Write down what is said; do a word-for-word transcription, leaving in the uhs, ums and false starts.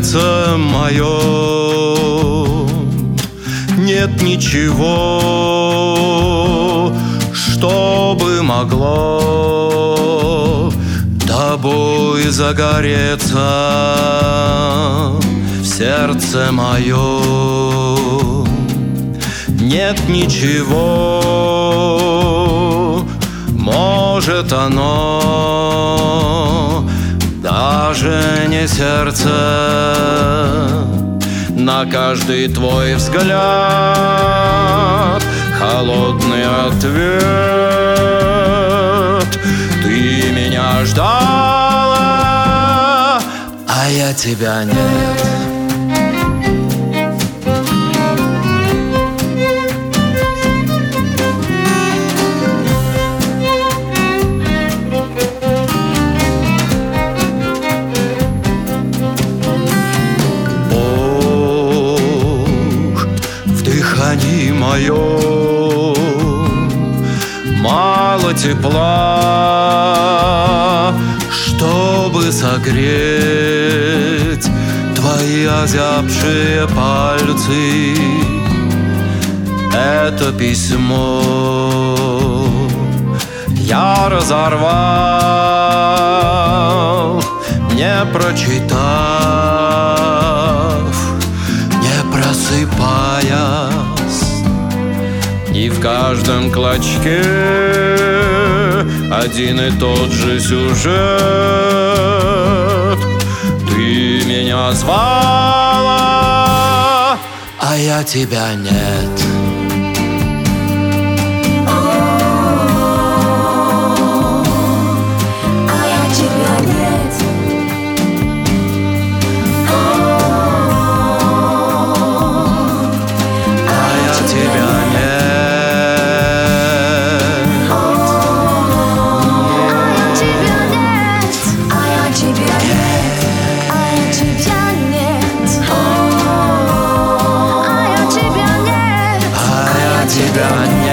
сердце моем нет ничего, чтобы могло тобой загореться в сердце моем. Нет ничего, может оно даже не сердце. На каждый твой взгляд холодный ответ. Ты меня ждала, а я тебя нет. Дыхании моем мало тепла, чтобы согреть твои озябшие пальцы. Это письмо я разорвал, не прочитав, не просыпаясь. И в каждом клочке один и тот же сюжет. Ты меня звала, а я тебя нет. Тебя нет.